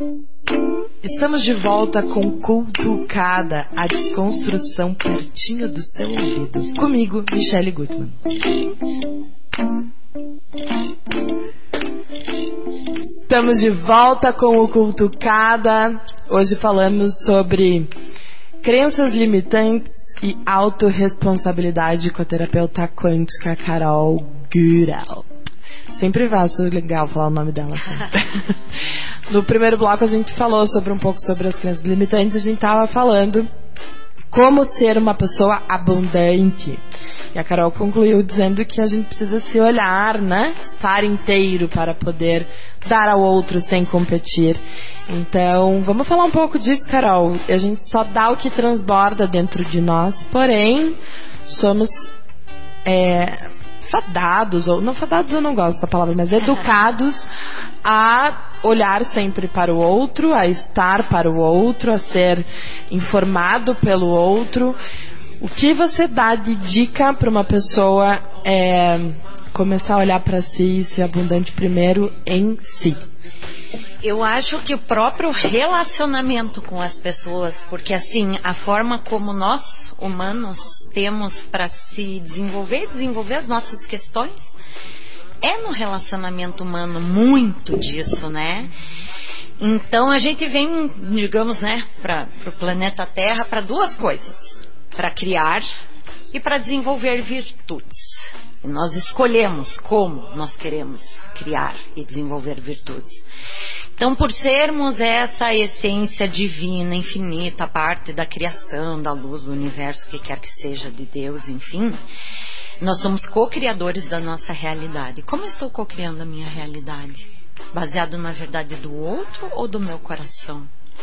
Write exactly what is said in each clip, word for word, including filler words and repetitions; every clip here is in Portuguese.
Estamos de volta com Cultucada, a desconstrução pertinho do seu ouvido. Comigo, Michele Gutmann. Estamos de volta com o Cultucada. Hoje falamos sobre crenças limitantes e autorresponsabilidade com a terapeuta quântica Carol Gurel. Sempre acho legal falar o nome dela. No primeiro bloco a gente falou sobre um pouco sobre as crenças limitantes. A gente estava falando como ser uma pessoa abundante. E a Carol concluiu dizendo que a gente precisa se olhar, né? Estar inteiro para poder dar ao outro sem competir. Então, vamos falar um pouco disso, Carol. A gente só dá o que transborda dentro de nós, porém, somos é, fadados, ou não fadados eu não gosto dessa palavra, mas educados a olhar sempre para o outro, a estar para o outro, a ser informado pelo outro. O que você dá de dica para uma pessoa é, começar a olhar para si e ser abundante primeiro em si? Eu acho que o próprio relacionamento com as pessoas, porque assim, a forma como nós, humanos, temos para se desenvolver, desenvolver as nossas questões, é no relacionamento humano muito disso, né? Então a gente vem, digamos, né, para o planeta Terra para duas coisas. Para criar e para desenvolver virtudes. E nós escolhemos como nós queremos criar e desenvolver virtudes. Então, por sermos essa essência divina, infinita, parte da criação, da luz, do universo, o que quer que seja, de Deus, enfim, nós somos co-criadores da nossa realidade. Como eu estou co-criando a minha realidade? Baseado na verdade do outro ou do meu coração?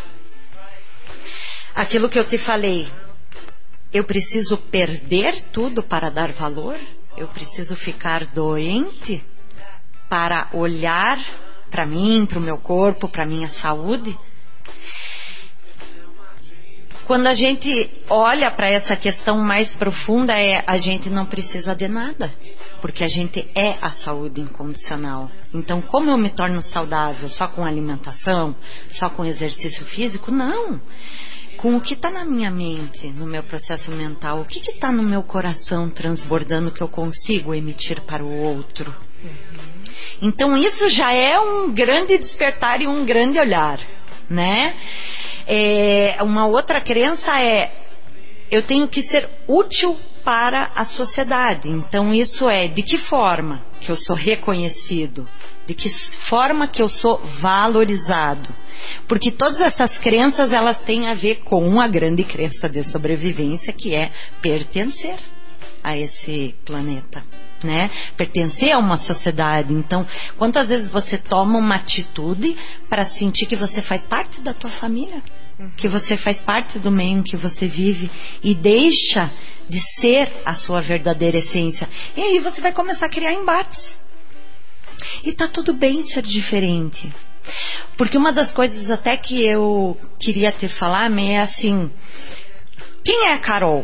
Aquilo que eu te falei, eu preciso perder tudo para dar valor? Eu preciso ficar doente para olhar para mim, para o meu corpo, para a minha saúde? Quando a gente olha para essa questão mais profunda, é a gente não precisa de nada, porque a gente é a saúde incondicional. Então, como eu me torno saudável só com alimentação, só com exercício físico? Não. Com o que está na minha mente, no meu processo mental, o que está no meu coração transbordando que eu consigo emitir para o outro. Uhum. Então isso já é um grande despertar e um grande olhar, né? É, uma outra crença é, eu tenho que ser útil para a sociedade. Então isso é, de que forma que eu sou reconhecido? De que forma que eu sou valorizado? Porque todas essas crenças, elas têm a ver com a grande crença de sobrevivência, que é pertencer a esse planeta, né? Pertencer a uma sociedade. Então, quantas vezes você toma uma atitude para sentir que você faz parte da tua família, uhum. que você faz parte do meio em que você vive e deixa de ser a sua verdadeira essência. E aí você vai começar a criar embates. E tá tudo bem ser diferente. Porque uma das coisas até que eu queria te falar é assim, quem é a Carol?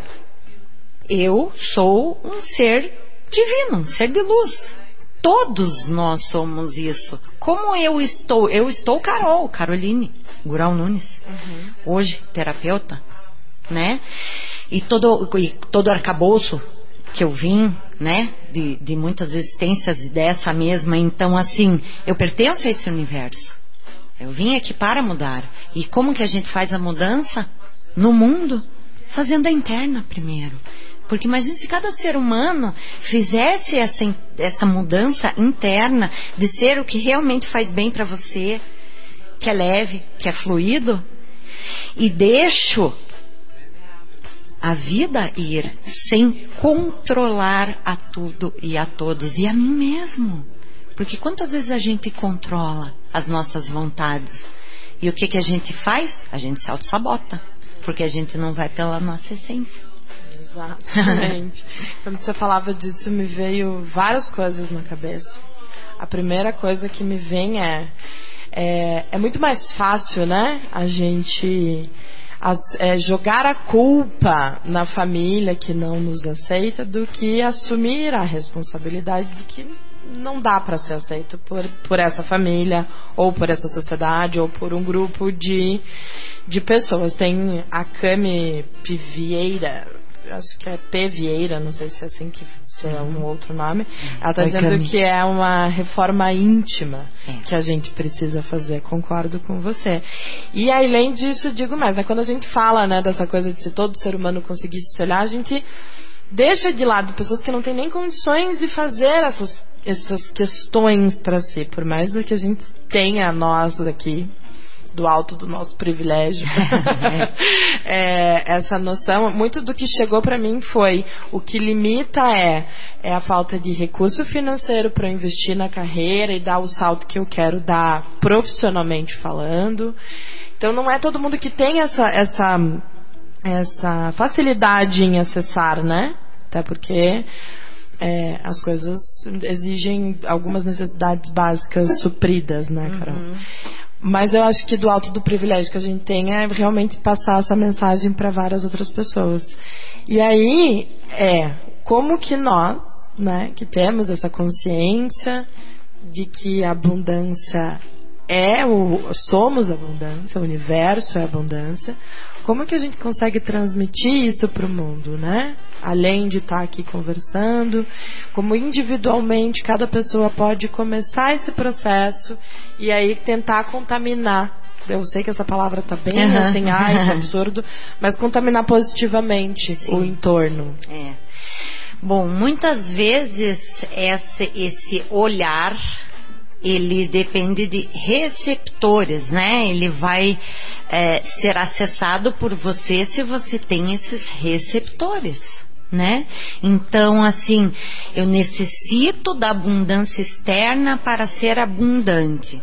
Eu sou um ser divino, um ser de luz. Todos nós somos isso. Como eu estou? Eu estou Carol, Caroline Gurel Nunes, uhum. hoje terapeuta, né? E todo, e todo arcabouço que eu vim, né, de, de muitas existências dessa mesma, então assim, eu pertenço a esse universo. Eu vim aqui para mudar. E como que a gente faz a mudança no mundo? Fazendo a interna primeiro. Porque imagina se cada ser humano fizesse essa, essa mudança interna de ser o que realmente faz bem para você, que é leve, que é fluido, e deixo a vida ir sem controlar a tudo e a todos e a mim mesmo. Porque quantas vezes a gente controla as nossas vontades e o que, que a gente faz? A gente se auto-sabota, porque a gente não vai pela nossa essência. Exatamente. Quando você falava disso, me veio várias coisas na cabeça. A primeira coisa que me vem é é, é muito mais fácil, né, a gente As, é, jogar a culpa na família que não nos aceita do que assumir a responsabilidade de que não dá para ser aceito por, por essa família, ou por essa sociedade, ou por um grupo de, de pessoas. Tem a Cami Vieira, acho que é P. Vieira, não sei se é assim que se é um outro nome. Ela está dizendo Cami. que é uma reforma íntima é. que a gente precisa fazer. Concordo com você. E além disso, digo mais, né, quando a gente fala, né, dessa coisa de se todo ser humano conseguisse se olhar, a gente deixa de lado pessoas que não têm nem condições de fazer essas, essas questões para si, por mais que a gente tenha nós aqui do alto do nosso privilégio é, essa noção. Muito do que chegou para mim foi o que limita é, é a falta de recurso financeiro para investir na carreira e dar o salto que eu quero dar profissionalmente falando. Então não é todo mundo que tem essa essa essa facilidade em acessar, né? Até porque é, as coisas exigem algumas necessidades básicas supridas, né, Carol? Uhum. Mas eu acho que do alto do privilégio que a gente tem é realmente passar essa mensagem para várias outras pessoas. E aí é como que nós, né, que temos essa consciência de que a abundância é o somos abundância, o universo é abundância. Como que a gente consegue transmitir isso para o mundo, né? Além de estar aqui conversando, como individualmente cada pessoa pode começar esse processo e aí tentar contaminar. Eu sei que essa palavra está bem uhum. assim, ai, que absurdo, mas contaminar positivamente Sim. o entorno. É. Bom, muitas vezes esse, esse olhar ele depende de receptores, né? Ele vai é, ser acessado por você se você tem esses receptores, né? Então, assim, eu necessito da abundância externa para ser abundante.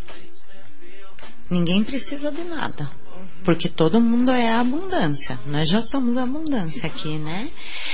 Ninguém precisa de nada, porque todo mundo é a abundância. Nós já somos a abundância aqui, né?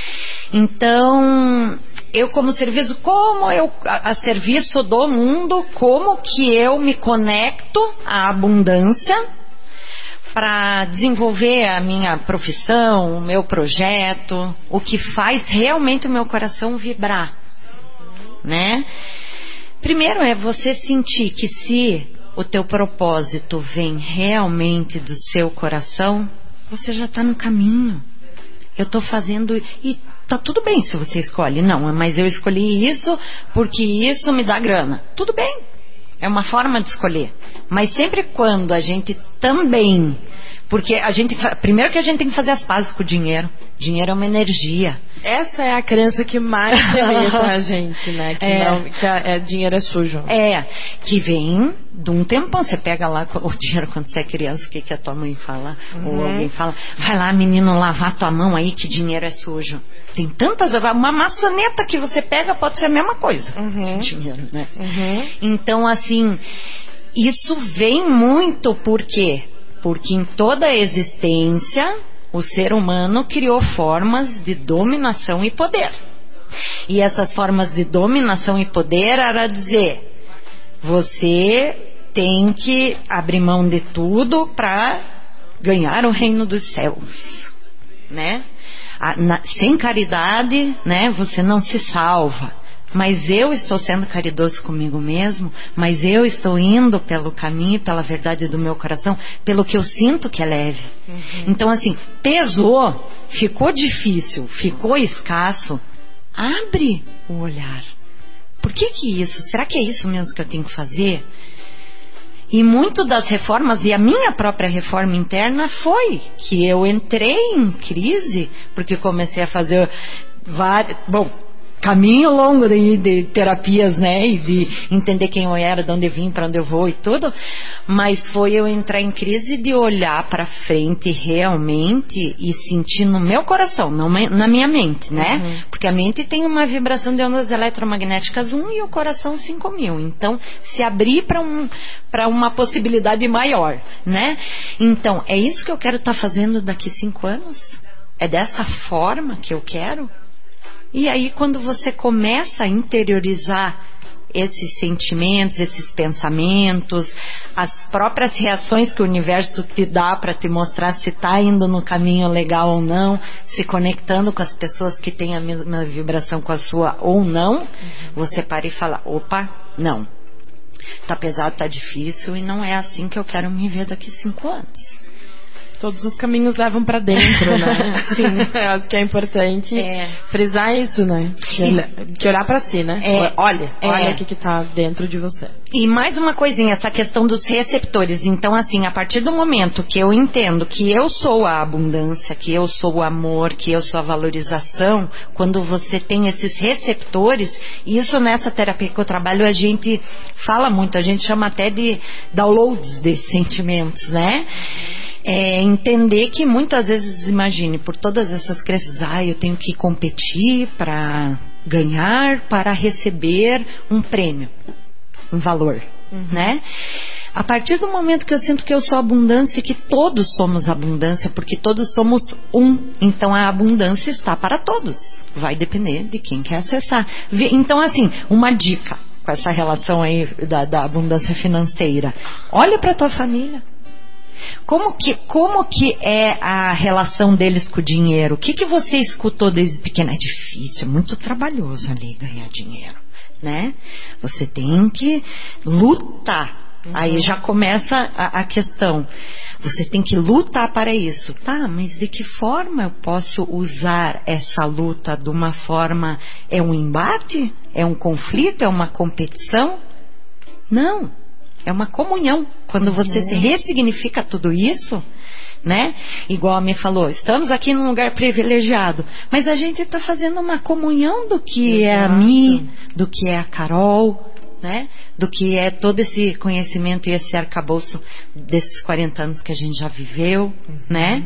Então, eu como serviço, como eu, a, a serviço do mundo, como que eu me conecto à abundância para desenvolver a minha profissão, o meu projeto, o que faz realmente o meu coração vibrar, né? Primeiro é você sentir que se o teu propósito vem realmente do seu coração, você já está no caminho. Eu estou fazendo e tá tudo bem se você escolhe. Não, mas eu escolhi isso porque isso me dá grana. Tudo bem. É uma forma de escolher. Mas sempre quando a gente também... Porque a gente... Primeiro que a gente tem que fazer as pazes com o dinheiro. Dinheiro é uma energia. Essa é a crença que mais limita a gente, né? Que, é. não, que a, é, dinheiro é sujo. É. Que vem de um tempão. Você pega lá o dinheiro quando você é criança, o que, que a tua mãe fala? Uhum. Ou alguém fala, vai lá, menino, lavar tua mão aí que dinheiro é sujo. Tem tantas... Uma maçaneta que você pega pode ser a mesma coisa. Uhum. Dinheiro, né? Uhum. Então, assim... Isso vem muito por quê? Porque em toda a existência, o ser humano criou formas de dominação e poder. E essas formas de dominação e poder era dizer, você tem que abrir mão de tudo para ganhar o reino dos céus, né? A, na, sem caridade, né, você não se salva. Mas eu estou sendo caridoso comigo mesmo, mas eu estou indo pelo caminho, pela verdade do meu coração, pelo que eu sinto que é leve. Uhum. Então, assim, pesou, ficou difícil, ficou escasso, abre o olhar. Por que que isso? Será que é isso mesmo que eu tenho que fazer? E muito das reformas, e a minha própria reforma interna foi que eu entrei em crise, porque comecei a fazer várias... Bom, caminho longo de, de terapias, né, e de entender quem eu era, de onde eu vim, para onde eu vou e tudo, mas foi eu entrar em crise de olhar para frente realmente e sentir no meu coração, não na minha mente, né, uhum. Porque a mente tem uma vibração de ondas eletromagnéticas um e o coração cinco mil, então se abrir para um, para uma possibilidade maior, né, então é isso que eu quero estar tá fazendo daqui cinco anos, é dessa forma que eu quero. E aí quando você começa a interiorizar esses sentimentos, esses pensamentos, as próprias reações que o universo te dá para te mostrar se está indo no caminho legal ou não, se conectando com as pessoas que têm a mesma vibração com a sua ou não, você para e fala, opa, não, tá pesado, tá difícil e não é assim que eu quero me ver daqui cinco anos. Todos os caminhos levam pra dentro, né? Sim. Eu acho que é importante é. frisar isso, né? Que, olha, que olhar pra si, né? É. Olha, é. olha o que que tá dentro de você. E mais uma coisinha, essa questão dos receptores. Então, assim, a partir do momento que eu entendo que eu sou a abundância, que eu sou o amor, que eu sou a valorização, quando você tem esses receptores, isso nessa terapia que eu trabalho, a gente fala muito, a gente chama até de downloads desses sentimentos, né? É entender que muitas vezes, imagine, por todas essas crenças, ah, eu tenho que competir para ganhar, para receber um prêmio, um valor, uhum. né? A partir do momento que eu sinto que eu sou abundância, que todos somos abundância, porque todos somos um, então a abundância está para todos. Vai depender de quem quer acessar. Então, assim, uma dica com essa relação aí da, da abundância financeira. Olha para a tua família. Como que, como que é a relação deles com o dinheiro? O que, que você escutou desde pequena? É difícil, é muito trabalhoso ali ganhar dinheiro, né? Você tem que lutar. Uhum. Aí já começa a, a questão. Você tem que lutar para isso. Tá, mas de que forma eu posso usar essa luta de uma forma... É um embate? É um conflito? É uma competição? Não. É uma comunhão. Quando você uhum. ressignifica tudo isso, né? Igual a me falou, estamos aqui num lugar privilegiado, mas a gente está fazendo uma comunhão do que Exato. É a Mi, do que é a Carol, né? Do que é todo esse conhecimento e esse arcabouço desses quarenta anos que a gente já viveu, uhum. né?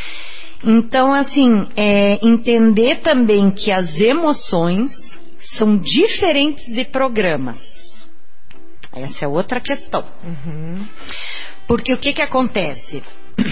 Então, assim, é entender também que as emoções são diferentes de programas. Essa é outra questão. Uhum. Porque o que que acontece?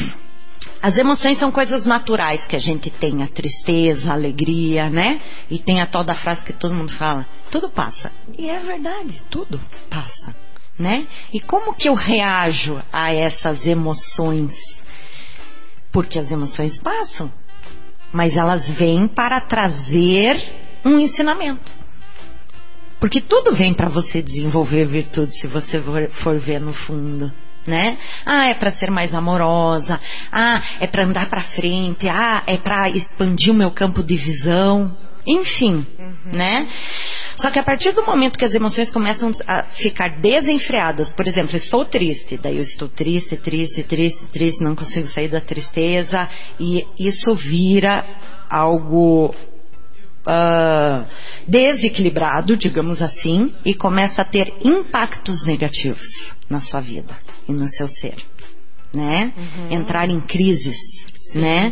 As emoções são coisas naturais que a gente tem. A tristeza, a alegria, né? E tem a tal da frase que todo mundo fala. Tudo passa. E é verdade, tudo passa, né? E como que eu reajo a essas emoções? Porque as emoções passam. Mas elas vêm para trazer um ensinamento. Porque tudo vem para você desenvolver virtude, se você for, for ver no fundo, né? Ah, é para ser mais amorosa. Ah, é para andar para frente. Ah, é para expandir o meu campo de visão. Enfim, uhum. né? Só que a partir do momento que as emoções começam a ficar desenfreadas, por exemplo, estou triste, daí eu estou triste, triste, triste, triste, não consigo sair da tristeza, e isso vira algo... Uh, desequilibrado, digamos assim, e começa a ter impactos negativos na sua vida e no seu ser, né? Uhum. Entrar em crises, Sim. né?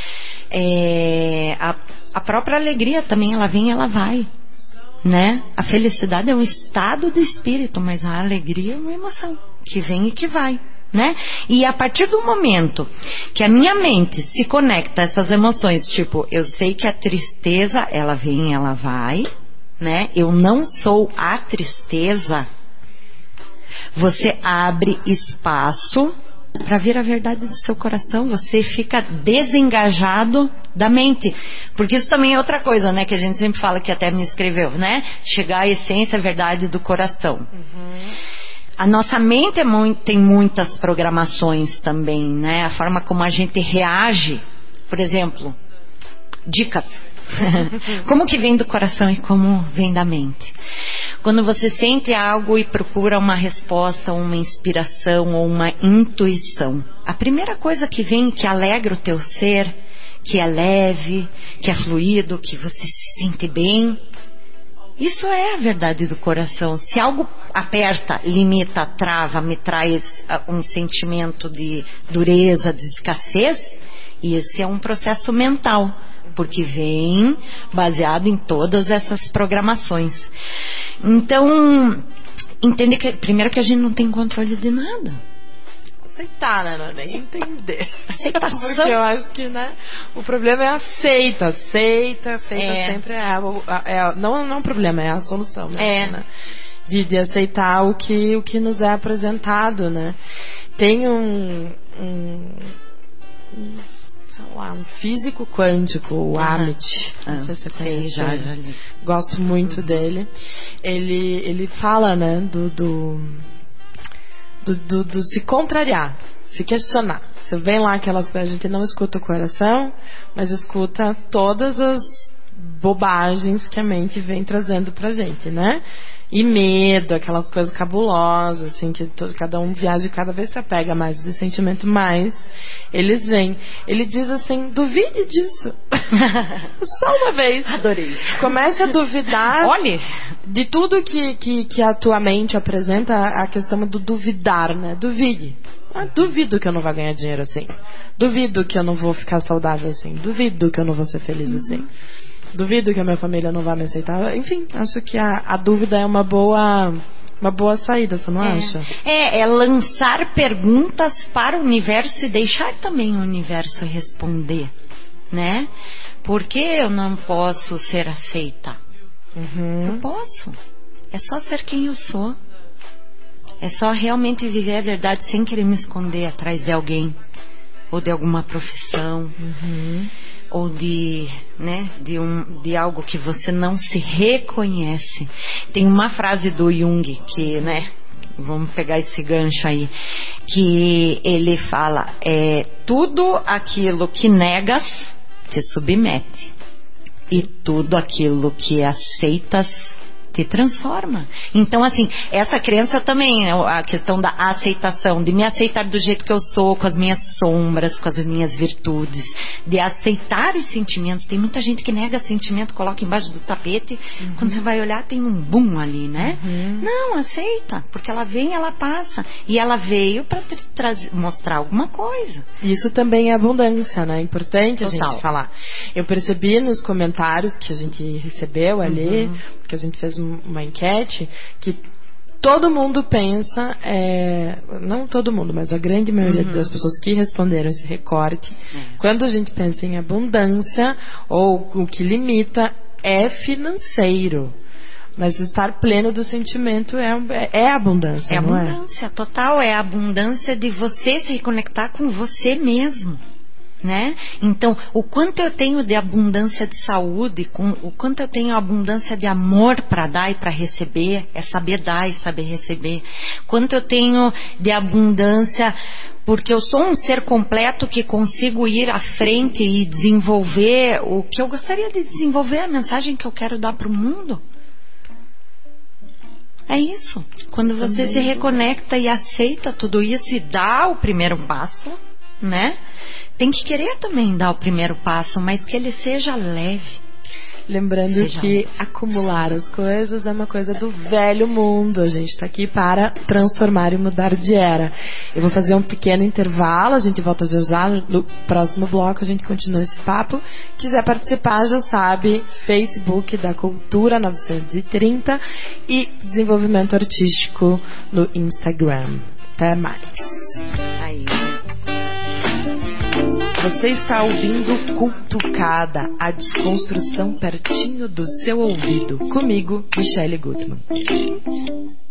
É, a, a própria alegria também, ela vem e ela vai, né? A felicidade é um estado de espírito, mas a alegria é uma emoção que vem e que vai, né? E a partir do momento que a minha mente se conecta a essas emoções, tipo, eu sei que a tristeza, ela vem, ela vai, né? Eu não sou a tristeza. Você abre espaço para ver a verdade do seu coração. Você fica desengajado da mente, porque isso também é outra coisa, né? Que a gente sempre fala, que até me escreveu, né? Chegar à essência, a verdade do coração. Uhum. A nossa mente é muito, tem muitas programações também, né? A forma como a gente reage, por exemplo, dicas. Como que vem do coração e como vem da mente. Quando você sente algo e procura uma resposta, uma inspiração ou uma intuição, a primeira coisa que vem, que alegra o teu ser, que é leve, que é fluido, que você se sente bem, isso é a verdade do coração. Se algo aperta, limita, trava, me traz um sentimento de dureza, de escassez, esse é um processo mental, porque vem baseado em todas essas programações. Então, entender que, primeiro, que a gente não tem controle de nada. Aceitar, né? Não é nem entender. Aceitação. Porque eu acho que, né? O problema é aceita, aceita, aceita é. sempre é, é, é não, não é um problema, é a solução, né? É. Né? de, de aceitar o que, o que nos é apresentado, né? Tem um, um, um sei lá, um físico quântico, o uhum. Amit, não ah, sei se você conhece, já, já li. Gosto muito uhum. dele. Ele, ele fala, né, do, do, do, do, do se contrariar, se questionar. Você vem lá aquelas coisas, a gente não escuta o coração, mas escuta todas as bobagens que a mente vem trazendo pra gente, né? E medo, aquelas coisas cabulosas, assim, que todo, cada um viaja e cada vez se apega mais esse sentimento, mais eles vêm. Ele diz assim, duvide disso. Só uma vez. Adorei. Comece a duvidar. Olhe. De tudo que, que, que a tua mente apresenta, a questão do duvidar, né? Duvide. Ah, duvido que eu não vou ganhar dinheiro assim. Duvido que eu não vou ficar saudável assim. Duvido que eu não vou ser feliz assim. Duvido que a minha família não vai me aceitar. Enfim, acho que a, a dúvida é uma boa, uma boa saída, você não é. acha? É, é lançar perguntas para o universo e deixar também o universo responder, né? Por que eu não posso ser aceita? Uhum. Eu posso. É só ser quem eu sou. É só realmente viver a verdade sem querer me esconder atrás de alguém ou de alguma profissão. Uhum. Ou de, né, de, um, de algo que você não se reconhece. Tem uma frase do Jung que, né, vamos pegar esse gancho aí, que ele fala, é, tudo aquilo que negas te submete e tudo aquilo que aceitas te transforma. Então, assim, essa crença também, a questão da aceitação, de me aceitar do jeito que eu sou, com as minhas sombras, com as minhas virtudes, de aceitar os sentimentos. Tem muita gente que nega sentimento, coloca embaixo do tapete, uhum. Quando você vai olhar tem um boom ali, né? Uhum. Não, aceita, porque ela vem, ela passa. E ela veio para mostrar alguma coisa. Isso também é abundância, né? É importante Total. A gente falar. Eu percebi nos comentários que a gente recebeu ali, uhum. Porque a gente fez uma enquete, que todo mundo pensa, é, não todo mundo, mas a grande maioria uhum. das pessoas que responderam esse recorte, uhum. Quando a gente pensa em abundância, ou o que limita é financeiro. Mas estar pleno do sentimento é, é, é abundância, é não é? É abundância total, é a abundância de você se reconectar com você mesmo. Né? Então, o quanto eu tenho de abundância de saúde, com, o quanto eu tenho abundância de amor para dar e para receber, é saber dar e saber receber. Quanto eu tenho de abundância, porque eu sou um ser completo que consigo ir à frente e desenvolver o que eu gostaria de desenvolver, a mensagem que eu quero dar para o mundo. É isso. Quando você se reconecta e aceita tudo isso e dá o primeiro passo, né? Tem que querer também dar o primeiro passo, mas que ele seja leve. Lembrando seja que leve. Acumular as coisas é uma coisa do velho mundo. A gente está aqui para transformar e mudar de era. Eu vou fazer um pequeno intervalo, a gente volta já já. No próximo bloco a gente continua esse papo. Quiser participar, já sabe, Facebook da Cultura novecentos e trinta e Desenvolvimento Artístico no Instagram. Até mais. Aí. Você está ouvindo Cultucada, a desconstrução pertinho do seu ouvido. Comigo, Michele Gutmann.